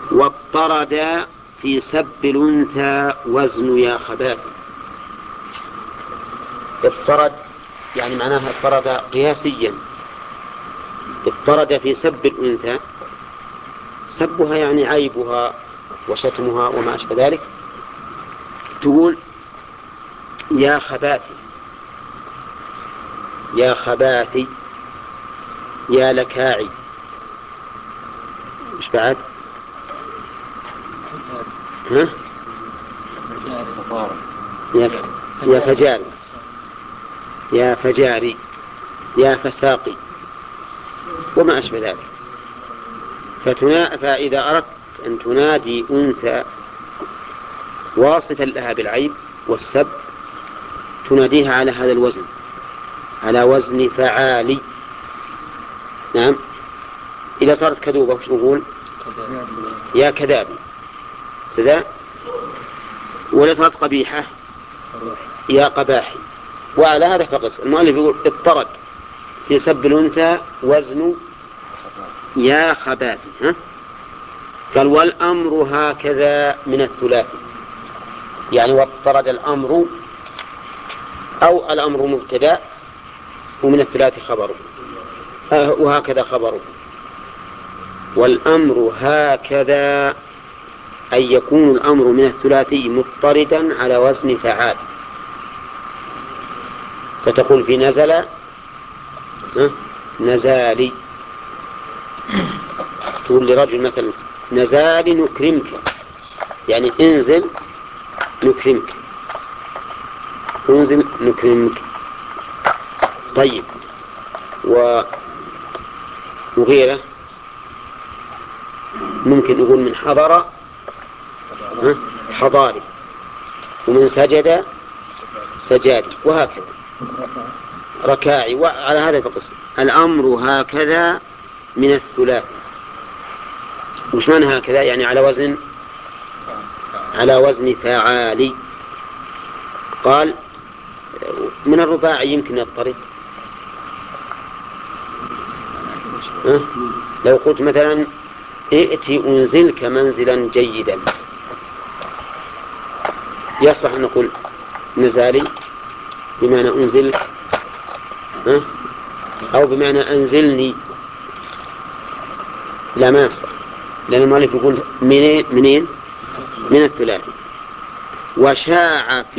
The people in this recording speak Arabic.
واضطرد في سب الأنثى وزن يا خباتي. اضطرد يعني معناها اضطرد قياسيا. اضطرد في سب الأنثى، سبها يعني عيبها وشتمها وما أشبه ذلك. تقول يا خباثي، يا خباثي، يا لكاعي، مش بعد؟ ها؟ يا فجاري، يا فجاري، يا فساقي وما أشبه ذلك. فإذا أردت أن تنادي أنثى واصفا لها بالعيب والسب تناديها على هذا الوزن، على وزن فعالي. نعم. إذا صارت كذوبة وش نقول؟ يا كذابي سذا. وإذا صارت قبيحة يا قباحي. وعلى هذا فقس. المؤلف يقول اضطرد في سب الأنثى وزن يا خباثي. قال والأمر هكذا من الثلاثي، يعني واضطرد الأمر، أو الأمر مبتدأ ومن الثلاثي خبره، وهكذا خبره. والأمر هكذا أن يكون الأمر من الثلاثي مضطردا على وزن فعال. فتقول في نزل نزالي، تقول لرجل مثلا نزالي نكرمك، يعني انزل نكرمك، انزل نكرمك. طيب. وغيره ممكن نقول من حضر حضاري، ومن سجد سجادي، وهكذا ركاعي. وعلى هذا القسم الأمر هكذا من الثلاثي. وش معنى هكذا؟ يعني على وزن فعالي. قال من الرباعي يمكن يضطرد. لو قلت مثلا ائتي أنزلك منزلا جيدا، يصح أن نقول نزالي بمعنى أنزلك، أو بمعنى أنزلني. لا، ما يصح، لأن المؤلف يقول منين؟ من الثلاثي. وشاع